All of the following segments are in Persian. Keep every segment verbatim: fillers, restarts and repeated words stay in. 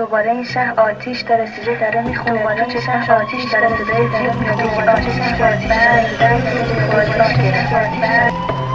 دوباره این شهر آتیش داره، سیجه داره میخونه، دوباره این شهر آتیش داره، صدای جیب میخونه، آتیش داره، برد درد آتیش گرفت.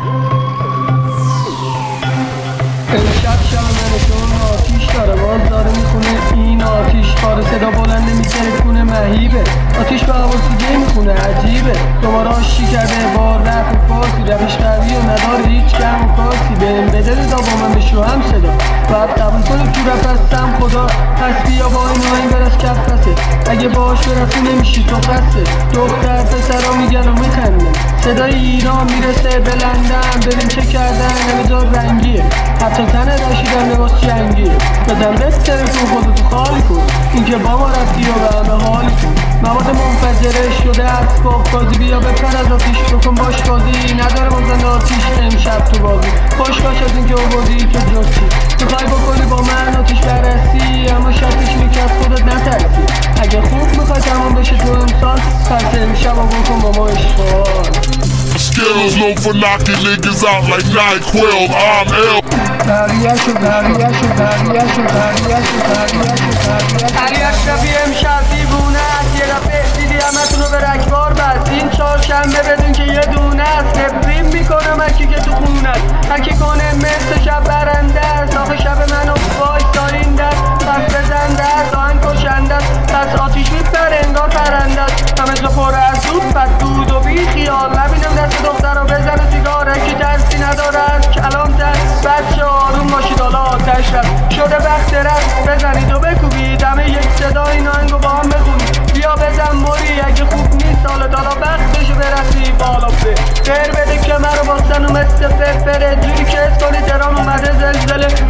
امشب شب منشون آتیش داره، باز داره میخونه این آتیش پاره، صدا بلنده میزنه کنه مهیبه، آتیش به هوا سیگه میخونه عجیبه، دوباره آشی کرده با رفت فاسی، روش قوی و نداره هیچ کم و کاسی، بهم بده رضا با من بشو هم صدا، باید قبول کنی تو رفت هستم خدا، پس بیا با این و این بر از کف پسه، اگه باش برفتی نمیشی تو خسته، دختر پسرا میگن و میخندن، صدای ایران میرسه به لندن، ببین چه کردن همه جا رنگیه، حتی تنه راشیدن لباس جنگیه، بزن بستره کن خودتو خالی کن، این که با ما رفتی و به همه حالی کن، مواد منفجره شده اسباب بازی، بیا بپر از آتیش بکن باش بازی، نداره بازن آتیش امشب تو بازی، خوش باش از این که بازی تو جستی، میخوای بکنی با من آتیش برستی، اما شرطش اینه که از خودت نترسی، اگه خوب میخوای تمام بشه تو امسال، پس امشب رو بکن با ما اشغال. Skills known for knocking niggas out like NyQuil, I'm ill. بقیه‌شو بقیه‌شو بقیه‌شو بقیه‌شو بقیه‌شو بقیه‌شو علی اشرفی امشب دیوونه است، یه دفعه دیدی همتونو به رگبار بست، این چهارشنبه بدون که یه دونه است، تبریم میکنم هرکی که تو خونه است، هرکی کنه مثل شب برنده است، آخه شب منو وای سارینده است، پس بزنده است آهنگ کشنده است، پس آتیش میپره انگار پرنده است، همه جا پر از دود پس دود و بی خیال، نبینم دست دختر رو بزنه سیگاره که درسی نداره از کلامتر، بچه آروم باشید حالا آتش رفت شده وقت رفت، بزنید و بکوبید همه یک صدا این آهنگو با هم بخونید، بیا بزن موری اگه خوب نیست حالا دالا وقتشو برسی بالا به غیر بده که من رو باستن و مثل ففره، جوری که اس کنی تران اومده زلزله،